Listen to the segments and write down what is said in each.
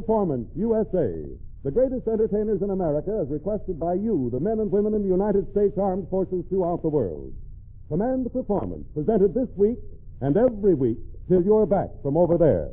Performance, USA. The greatest entertainers in America, as requested by you, the men and women in the United States Armed Forces throughout the world. Command Performance, presented this week and every week till you're back from over there.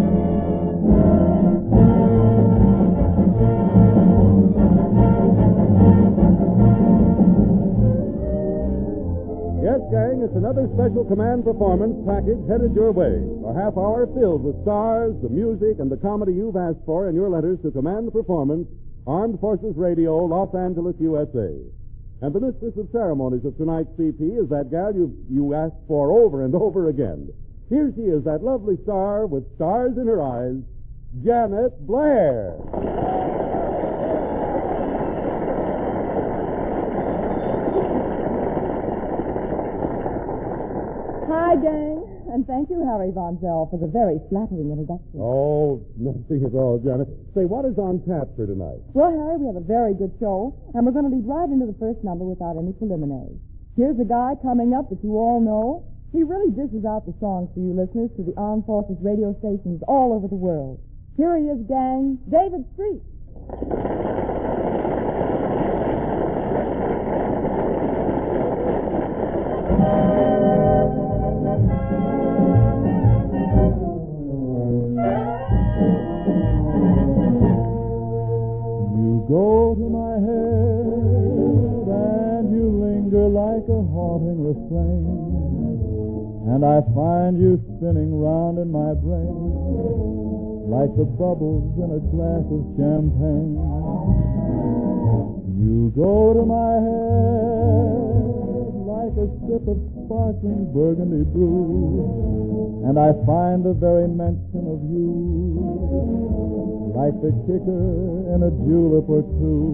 Yes, gang, it's another special Command Performance package headed your way. A half hour filled with stars, the music, and the comedy you've asked for in your letters to Command Performance, Armed Forces Radio, Los Angeles, USA. And the mistress of ceremonies of tonight's CP is that gal you asked for over and over again. Here she is, that lovely star with stars in her eyes, Janet Blair. Hi, gang, and thank you, Harry Von Zell, for the very flattering introduction. Oh, nothing at all, Janet. Say, what is on tap for tonight? Well, Harry, we have a very good show, and we're going to lead right into the first number without any preliminaries. Here's a guy coming up that you all know. He really dishes out the songs for you listeners to the Armed Forces radio stations all over the world. Here he is, gang, David Street. Go to my head and you linger like a haunting refrain, and I find you spinning round in my brain like the bubbles in a glass of champagne. You go to my head like a sip of sparkling burgundy brew, and I find the very mention of you like the kicker in a julep or two.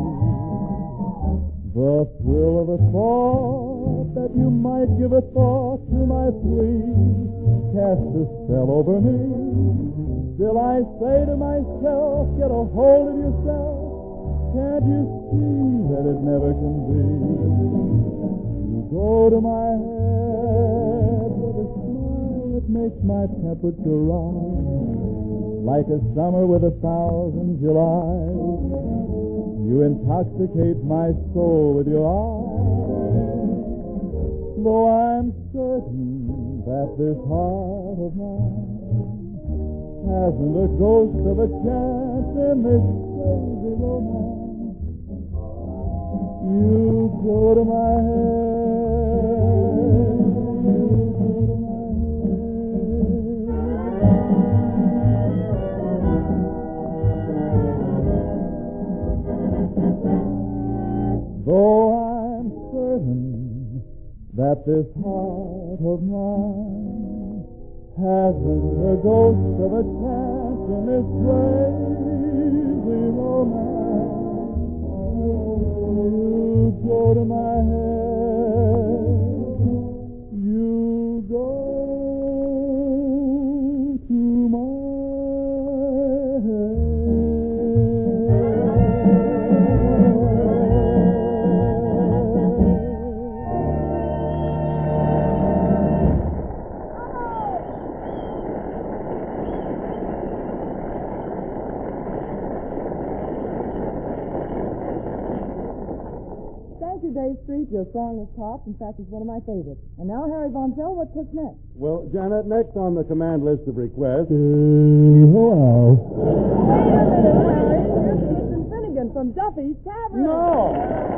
The thrill of the thought that you might give a thought to my plea casts a spell over me. Still I say to myself, get a hold of yourself. Can't you see that it never can be? You go to my head with a smile that makes my temperature rise like a summer with 1,000 Julys. You intoxicate my soul with your eyes, though I'm certain that this heart of mine hasn't a ghost of a chance in this crazy romance. You go to my head. Though I'm certain that this heart of mine hasn't a ghost of a chance in this crazy romance, you go to my head, you go to my head. Dave Street, your song is topped. In fact, it's one of my favorites. And now, Harry Von Zell, what cooks next? Well, Janet, next on the command list of requests... Hello. Wait a minute, Harry. Here's Clifton Finnegan from Duffy's Tavern. No!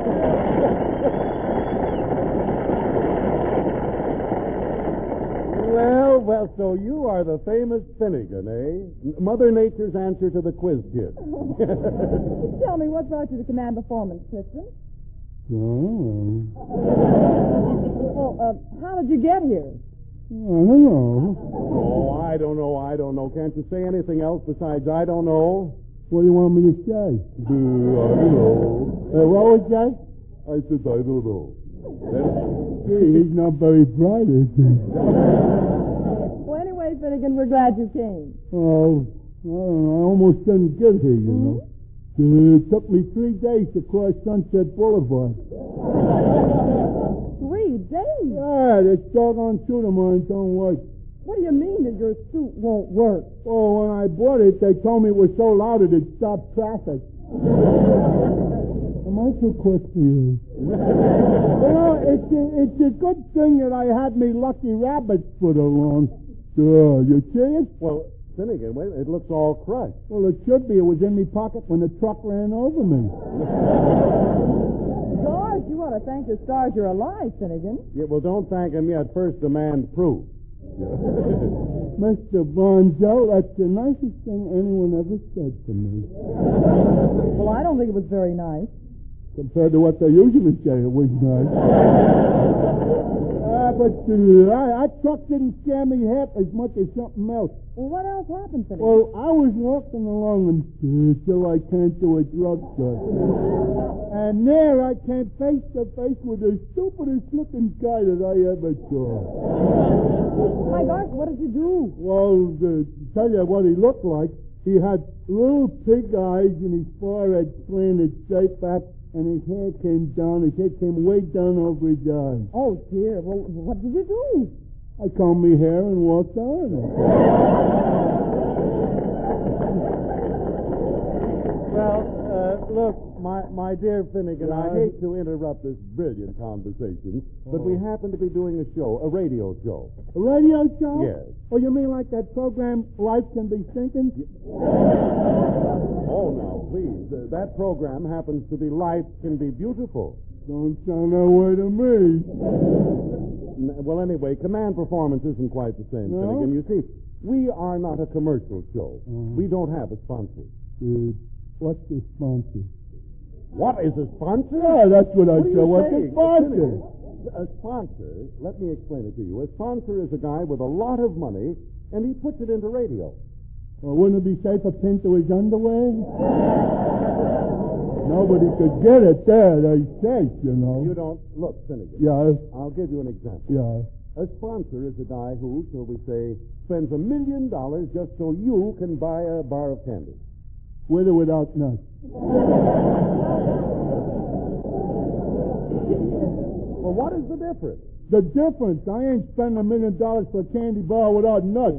Well, so you are the famous Finnegan, eh? Mother Nature's answer to the quiz kid. Tell me, what brought you to Command Performance, Clifton? Oh. Well, how did you get here? I don't know. Oh, I don't know. Can't you say anything else besides I don't know? What do you want me to say? I don't know. What was that? I said I don't know. Gee, he's not very bright, is he? Well, anyway, Finnegan, we're glad you came. Oh, I don't know. I almost didn't get here, you know. It took me 3 days to cross Sunset Boulevard. 3 days? Yeah, this doggone shooter mine don't work. What do you mean that your suit won't work? Oh, when I bought it, they told me it was so loud it'd stop traffic. Am I too quick for you? It's a good thing that I had me lucky rabbit's foot along. You see it? Well, Finnegan, wait, it looks all crushed. Well, it should be. It was in me pocket when the truck ran over me. Gosh, you ought to thank your stars you're alive, Finnegan. Yeah, well, don't thank him yet. First demand proof. Mr. Bonzo, that's the nicest thing anyone ever said to me. Well, I don't think it was very nice. Compared to what they usually say, it was nice. But that truck didn't scare me half as much as something else. Well, what else happened, Finnegan? Well, I was walking along until I came to a drugstore. And there I came face to face with the stupidest looking guy that I ever saw. Oh, my gosh, what did you do? Well, to tell you what he looked like, he had little pig eyes and his forehead slanted straight back, and his hair came down. His head came way down over his eyes. Oh, dear. Well, what did you do? I combed my hair and walked on. Well, look, my dear Finnegan, Yeah. I hate to interrupt this brilliant conversation, but we happen to be doing a show, a radio show. A radio show? Yes. Oh, you mean like that program, Life Can Be Thinking? Oh, now, please. That program happens to be Life Can Be Beautiful. Don't sound that way to me. Well, anyway, Command Performance isn't quite the same, No? Finnegan. You see, we are not a commercial show. We don't have a sponsor. What's the sponsor? What is a sponsor? Yeah, that's what I What are said. you What's saying? a sponsor? Finnegan, a sponsor, let me explain it to you. A sponsor is a guy with a lot of money, and he puts it into radio. Well, wouldn't it be safer pinned to his underwear? Nobody could get it there, they say, you know. You don't... Look, Finnegan. Yeah, I'll give you an example. yeah. A sponsor is a guy who, shall we say, spends $1 million just so you can buy a bar of candy. With or without nuts? Well, what is the difference? The difference, I ain't spending $1 million for a candy bar without nuts.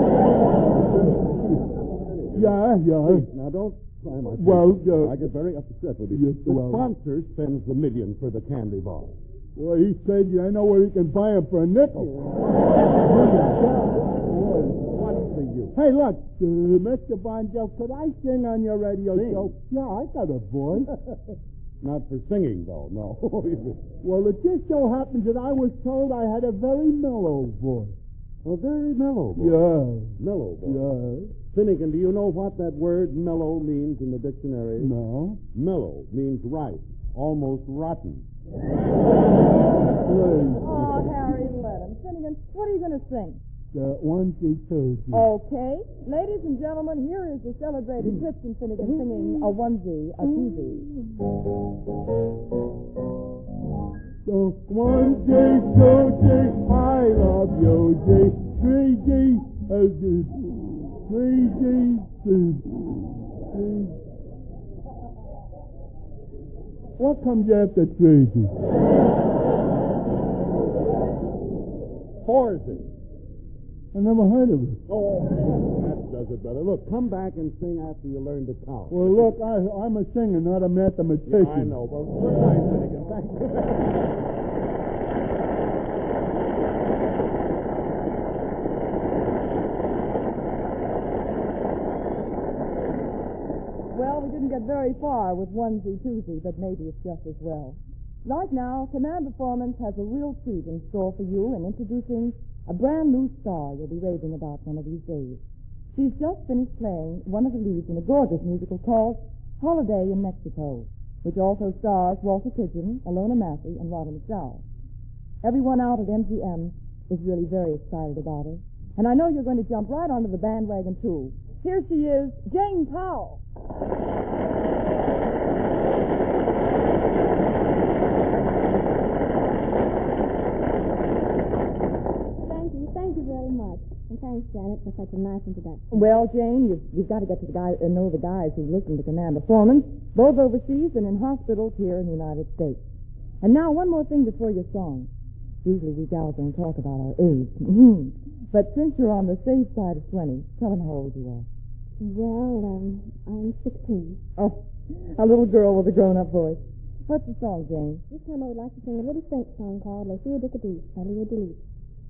Yeah. Now, don't try my Well, patience. I get very upset with you. Yes, The well. sponsor spends $1 million for the candy bar. Well, he said, I know where he can buy them for a nickel. What's the use? Hey, look, Mr. Bonjo, could I sing on your radio Sing? show? Yeah, I got a voice. Not for singing, though, no. Well, it just so happens that I was told I had a very mellow voice. A very mellow voice. Yeah. Mellow voice. Yeah. Finnegan, do you know what that word mellow means in the dictionary? No. Mellow means ripe, almost rotten. Oh, Harry, let him. Finnegan, what are you going to sing? One, two. Okay. Ladies and gentlemen, here is the celebrated Clifton Finnegan singing a onesie, a twosie. So 1G, 2G, I love you, G. 3G, 3G, 3. What comes after 3G? 4G. I never heard of it. Oh, that does it better. Look, come back and sing after you learn to count. Well, look, I'm a singer, not a mathematician. I know, but good night, Finnegan. Thank you. Well, we didn't get very far with onesie, twosie, but maybe it's just as well. Right now, Command Performance has a real treat in store for you in introducing a brand new star you'll be raving about one of these days. She's just finished playing one of the leads in a gorgeous musical called Holiday in Mexico, which also stars Walter Pidgeon, Alona Massey, and Roddy McDowell. Everyone out at MGM is really very excited about her, and I know you're going to jump right onto the bandwagon, too. Here she is, Jane Powell. Thank you very much. And thanks, Janet, for such a nice introduction. Well, Jane, you've got to get to know the guys who listen to Command Performance, both overseas and in hospitals here in the United States. And now, one more thing before your song. Usually we gals don't talk about our age. But since you're on the safe side of 20, tell them how old you are. Well, I'm 16. Oh, a little girl with a grown-up voice. What's the song, Jane? This time I would like to sing a little French song called Les Filles de Cadiz by Leo Deleuze.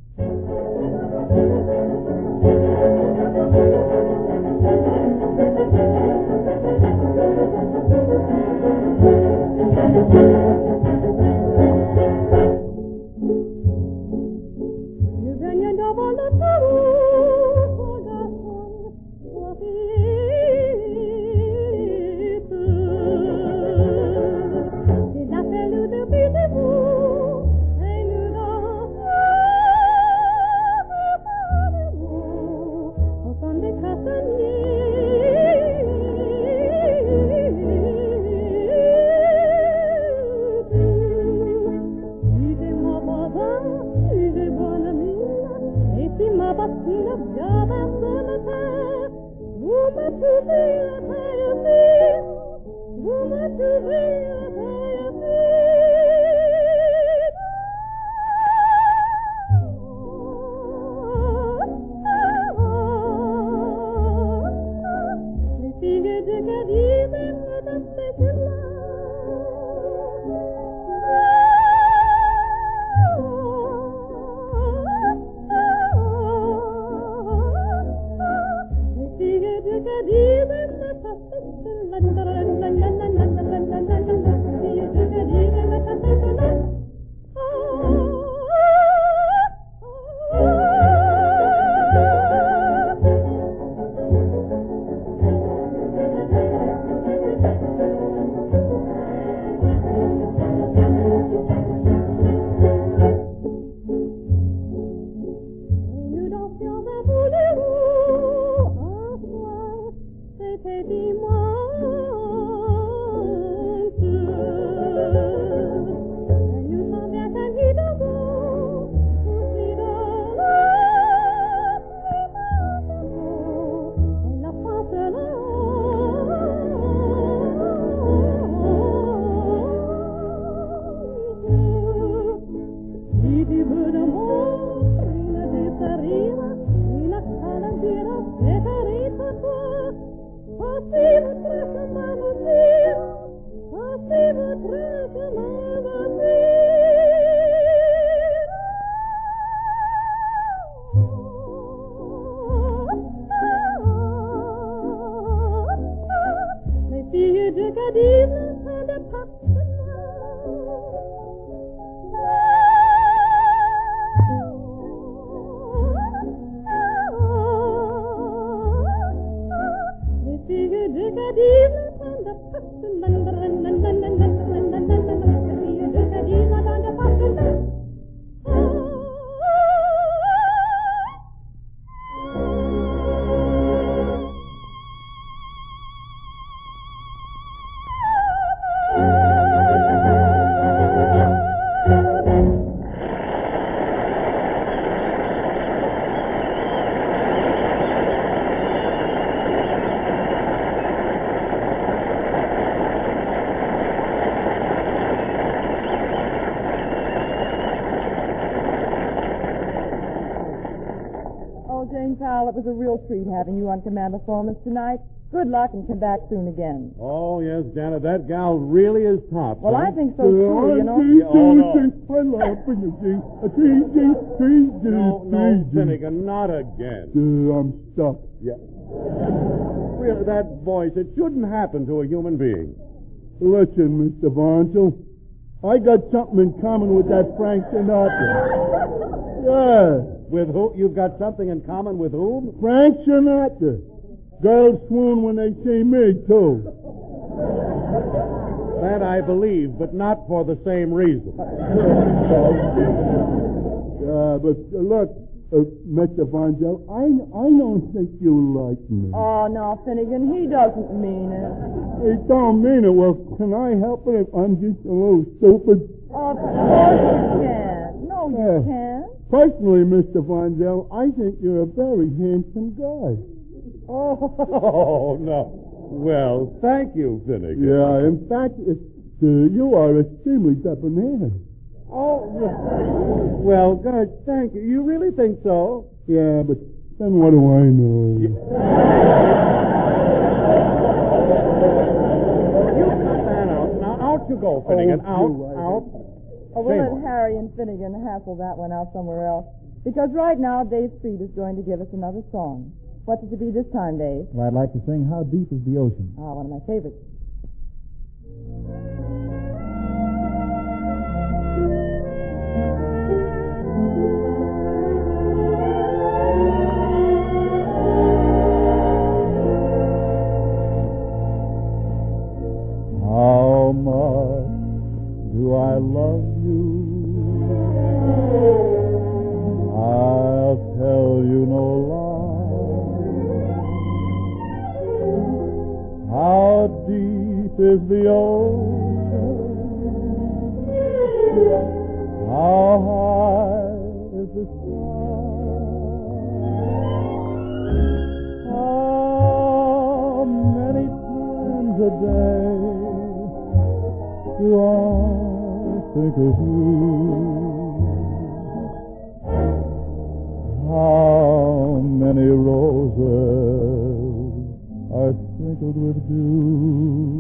Pal, it was a real treat having you on Command Performance tonight. Good luck and come back soon again. Oh, yes, Janet, that gal really is top. Well, I think so, too, you know. No, Finnegan, not again. I'm stuck. Yeah. Really, that voice, it shouldn't happen to a human being. Listen, Mr. Barnsell, I got something in common with that Frank Sinatra. Yeah. With who? You've got something in common with whom? Frank Sinatra. Girls swoon when they see me, too. That I believe, but not for the same reason. But look, Mr. Barnsell, I don't think you like me. Oh, no, Finnegan, he doesn't mean it. He don't mean it. Well, can I help it if I'm just a little stupid? Of course you can. No, you can't. Personally, Mr. Barnsell, I think you're a very handsome guy. Oh, no. Well, thank you, Finnegan. Yeah, in fact, you are extremely debonair. Oh, well, Gert, thank you. You really think so? Yeah, but then what do I know? You cut that out. Now, out you go, Finnegan. Out. Oh, we'll let Harry and Finnegan hassle that one out somewhere else. Because right now, Dave Street is going to give us another song. What does it be this time, Dave? Well, I'd like to sing How Deep is the Ocean. Ah, one of my favorites. How much do I love you? I'll tell you no lie. How deep is the ocean? How high is the sky? How many times a day do I think of you? How many roses are sprinkled with dew?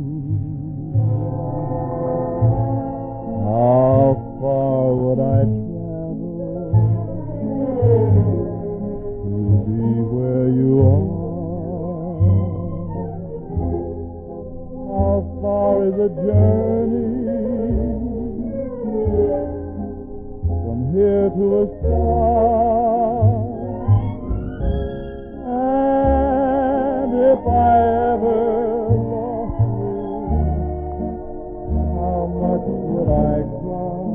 How far would I travel to be where you are? How far is the journey from here to a star? And if I ever lost you, how much would I cry?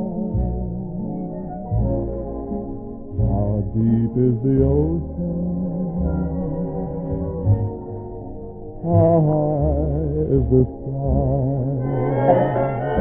How deep is the ocean? How high is the sky?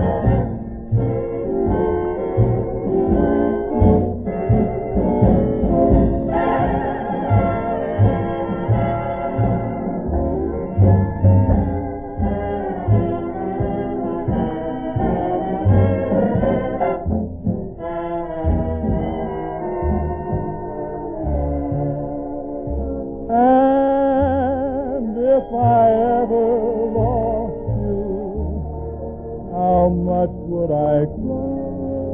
And if I ever lost you, how much would I cry?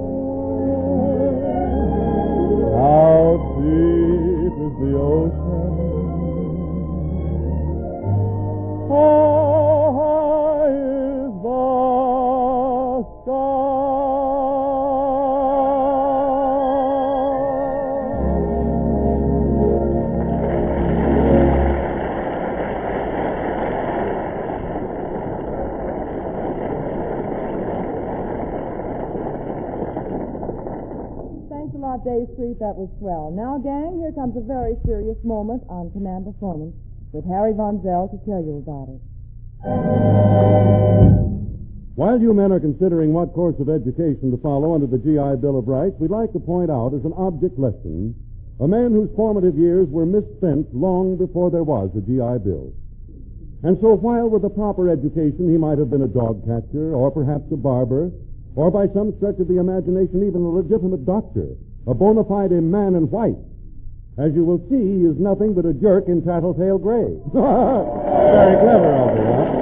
How deep is the ocean? How high is the sky? Thanks a lot, Dave Street. That was swell. Now, gang, here comes a very serious moment on Command Performance with Harry Von Zell to tell you about it. While you men are considering what course of education to follow under the GI Bill of Rights, we'd like to point out as an object lesson a man whose formative years were misspent long before there was a GI Bill. And so while with a proper education he might have been a dog catcher, or perhaps a barber, or by some stretch of the imagination even a legitimate doctor, a bona fide man in white, as you will see, he is nothing but a jerk in tattletale gray. Very clever of you, huh?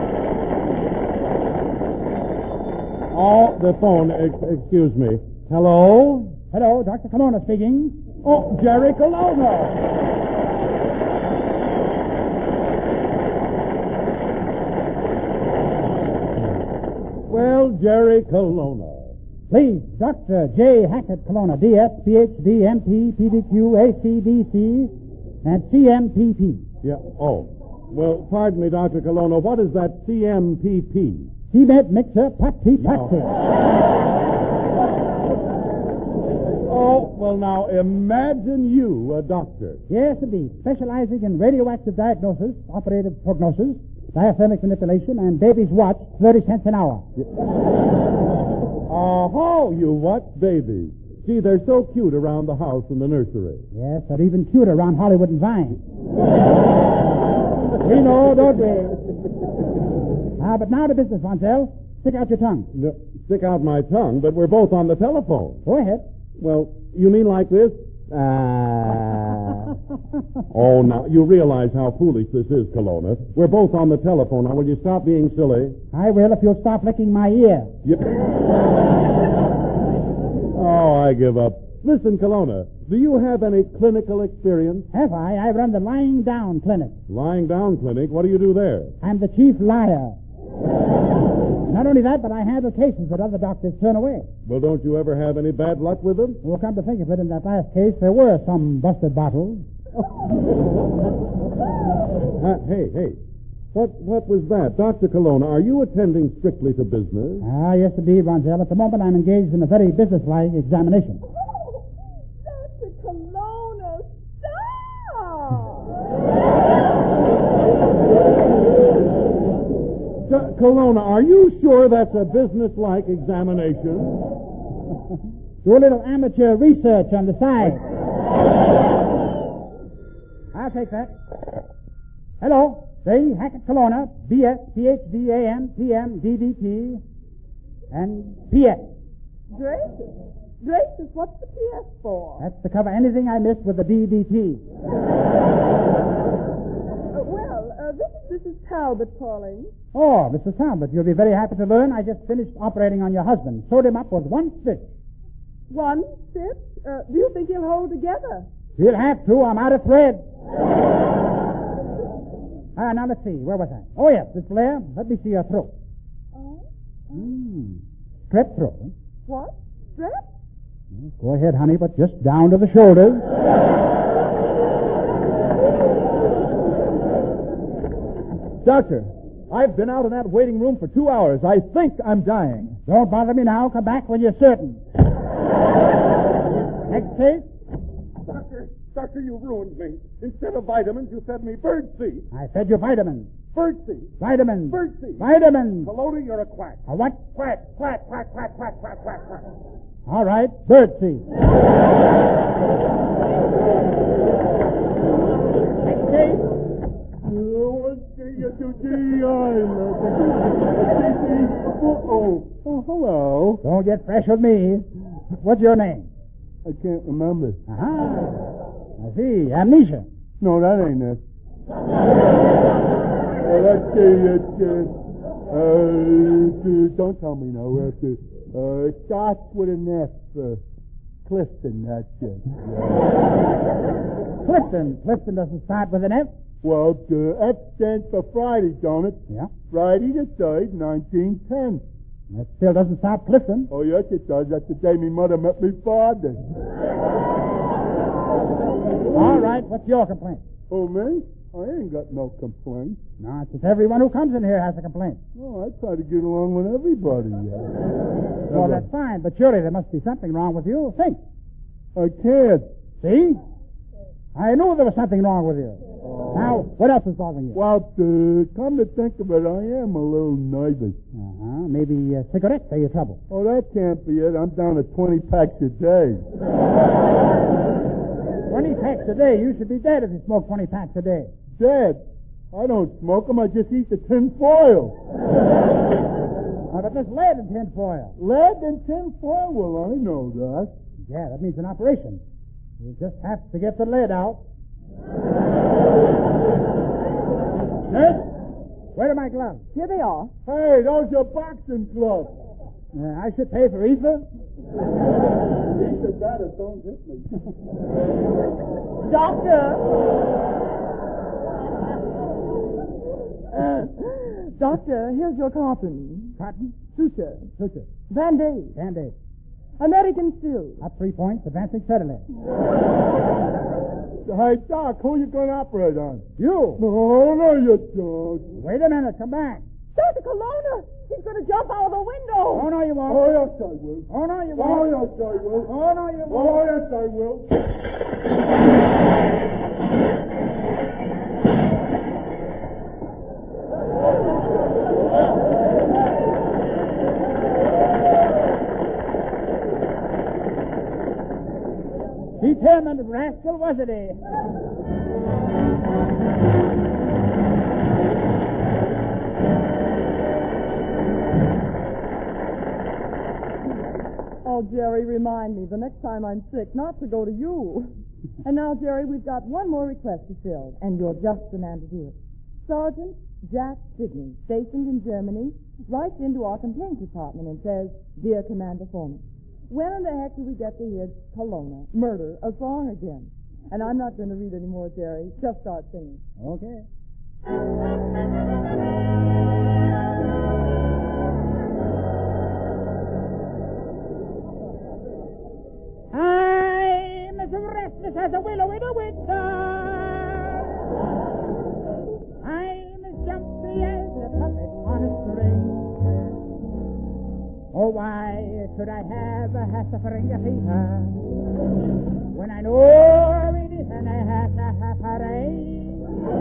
Oh, the phone. Excuse me. Hello? Hello, Dr. Colonna speaking. Oh, Jerry Colonna. Well, Jerry Colonna. Please, Dr. J. Hackett Colonna, D.S., Ph.D., M.P., Pd.Q., A.C.D.C., and C.M.P.P. Yeah, oh. Well, pardon me, Dr. Colonna, what is that CMPP? Cement mixer, patty. Oh, well, now, imagine you a doctor. Yes, indeed. Specializing in radioactive diagnosis, operative prognosis, diaphragmic manipulation, and baby's watch, 30 cents an hour. Oh, you watch babies. Gee, they're so cute around the house and the nursery. Yes, they're even cuter around Hollywood and Vine. We know, don't we? But now to business, Von Zell. Stick out your tongue. No, stick out my tongue, but we're both on the telephone. Go ahead. Well, you mean like this? Oh, now, you realize how foolish this is, Kelowna. We're both on the telephone. Now, will you stop being silly? I will if you'll stop licking my ear. Oh, I give up. Listen, Kelowna, do you have any clinical experience? Have I? I run the lying down clinic. Lying down clinic? What do you do there? I'm the chief liar. Not only that, but I handle cases that other doctors turn away. Well, don't you ever have any bad luck with them? Well, come to think of it, in that last case, there were some busted bottles. Hey. What was that? Dr. Kelowna, are you attending strictly to business? Ah, yes, indeed, Ronzel. At the moment, I'm engaged in a very businesslike examination. Dr. Kelowna, stop! Kelowna, are you sure that's a businesslike examination? Do a little amateur research on the side. I'll take that. Hello. J. Hackett Kelowna, B.S., Ph.D., A.M., P.M., D.D.T., and P.S. Gracious, what's the PS for? That's to cover anything I missed with the D.D.T. This is Talbot calling. Oh, Mrs. Talbot, you'll be very happy to learn I just finished operating on your husband. Sewed him up with one stitch. One stitch? Do you think he'll hold together? He'll have to. I'm out of thread. Now let's see. Where was I? Oh, yes, Miss Blair. Let me see your throat. Oh? Strep throat. Huh? What? Strep? Go ahead, honey, but just down to the shoulders. Doctor, I've been out in that waiting room for 2 hours. I think I'm dying. Don't bother me now. Come back when you're certain. Next case. Doctor, you ruined me. Instead of vitamins, you fed me birdseed. I fed you vitamins. Birdseed. Vitamins. Birdseed. Vitamins. Kelowna, you're a quack. A what? Quack, quack, quack, quack, quack, quack, quack, quack. All right. Birdseed. Next case. Oh, hello. Don't get fresh with me. What's your name? I can't remember. I see. Amnesia. No, that ain't it. Don't tell me no. Starts with an F. Clifton, that's it. Clifton. Clifton doesn't start with an F. Well, F stands for Friday, don't it? Yeah. Friday the 3rd, 1910. That still doesn't stop Clifton. Oh, yes, it does. That's the day my mother met me father. All right. What's your complaint? Oh, me? I ain't got no complaint. No, it's just everyone who comes in here has a complaint. Oh, I try to get along with everybody. Well, that's fine, but surely there must be something wrong with you. Think. I can't. See? I knew there was something wrong with you. Now, what else is bothering you? Well, come to think of it, I am a little nervous. Maybe cigarettes are your trouble. Oh, that can't be it. I'm down to 20 packs a day. 20 packs a day? You should be dead if you smoke 20 packs a day. Dead? I don't smoke them. I just eat the tin foil. But there's lead in tin foil. Lead in tin foil? Well, I know that. Yeah, that means an operation. You just have to get the lead out. Nurse, where are my gloves? Here they are. Hey, those are boxing gloves. I should pay for ether. Either that or don't hit me. Doctor, here's your cotton. Cotton? Suture. Band-Aid. American Still. Up 3 points, advancing steadily. Hey, Doc, who you going to operate on? You. No, you don't. Wait a minute, come back. Dr. Kelowna, he's going to jump out of the window. Oh, no, you won't. Oh, yes, I will. Oh, no, you Oh, won't. yes, I will. Oh, no, you won't. Oh, yes, I will. Determined rascal, wasn't he? Oh, Jerry, remind me the next time I'm sick not to go to you. And now, Jerry, we've got one more request to fill, and you're just the man to do it. Sergeant Jack Sidney, stationed in Germany, writes into our complaint department and says, Dear Commander Foreman, when in the heck do we get to hear Kelowna, Murder, a song again? And I'm not going to read any more, Jerry. Just start singing. Okay. I'm as restless as a willow in a winter. I'm as jumpy as a puppet on a string. Oh, why should I have a suffering fever when I know it isn't a parade?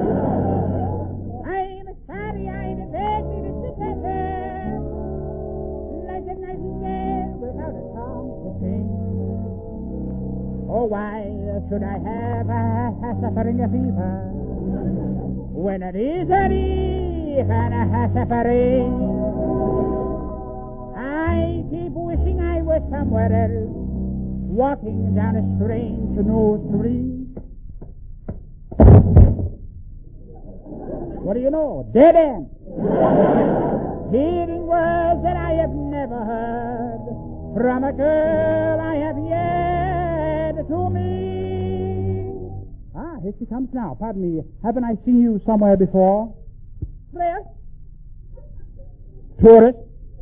I'm starry-eyed and vaguely discontented, like a nightingale without a song to sing. Oh, why should I have a suffering fever when it isn't even a suffering? I keep wishing I was somewhere else, walking down a strange new street. What do you know? Dead end. Hearing words that I have never heard from a girl I have yet to meet. Ah, here she comes now. Pardon me. Haven't I seen you somewhere before? Where? Tourist.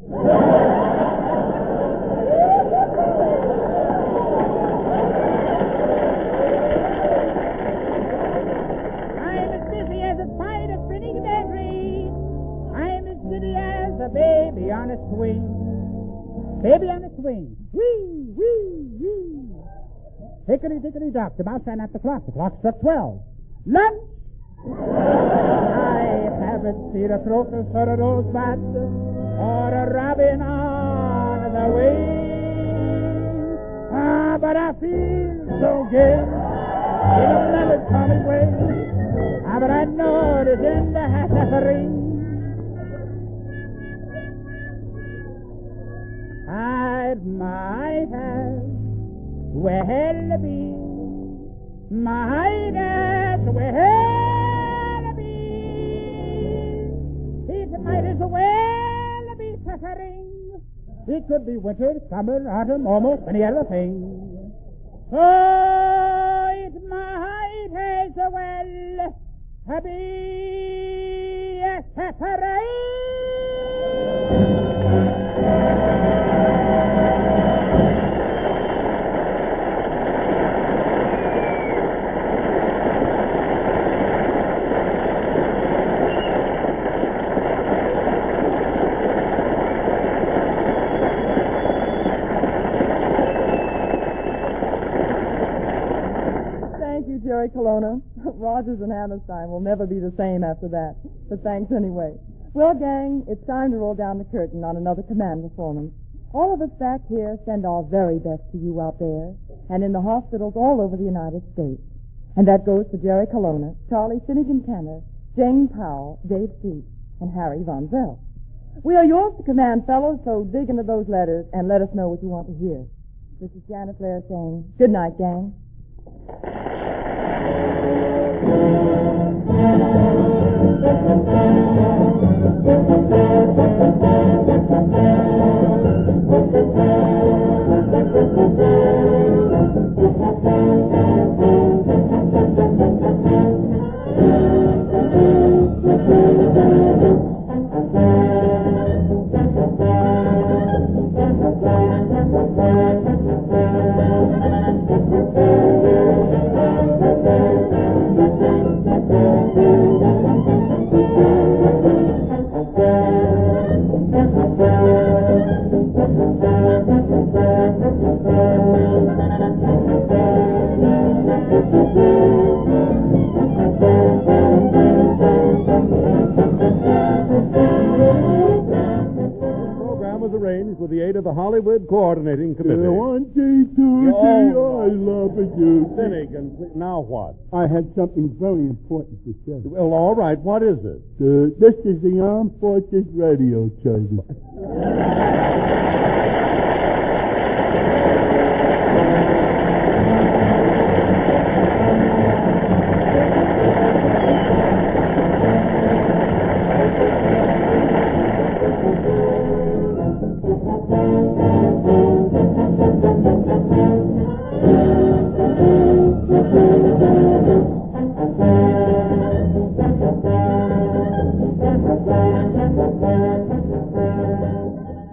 A baby on a swing. Baby on a swing. Wee, wee, wee. Hickory dickory dock. The mouse ran at the clock. The clock struck 12. Lunch! I haven't seen a crocus or a rosebud or a robin on the wing. Ah, but I feel so gay in a melancholy way. Ah, but I know it is in the hat of a ring. I might have well be, might as well be. It might as well be suffering. It could be winter, summer, autumn, almost any other thing. Oh, it might as well be suffering. Jerry Kelowna. Rogers and Hammerstein will never be the same after that. But thanks anyway. Well, gang, it's time to roll down the curtain on another command performance. All of us back here send our very best to you out there and in the hospitals all over the United States. And that goes to Jerry Kelowna, Charlie Finnegan Kenner, Jane Powell, Dave Street, and Harry Von Zell. We are yours to command, fellows, so dig into those letters and let us know what you want to hear. This is Janet Blair saying, good night, gang. With the aid of the Hollywood Coordinating Committee. One day, two day, I love you. Finnegan, now what? I have something very important to say. Well, all right. What is it? This is the Armed Forces Radio Service.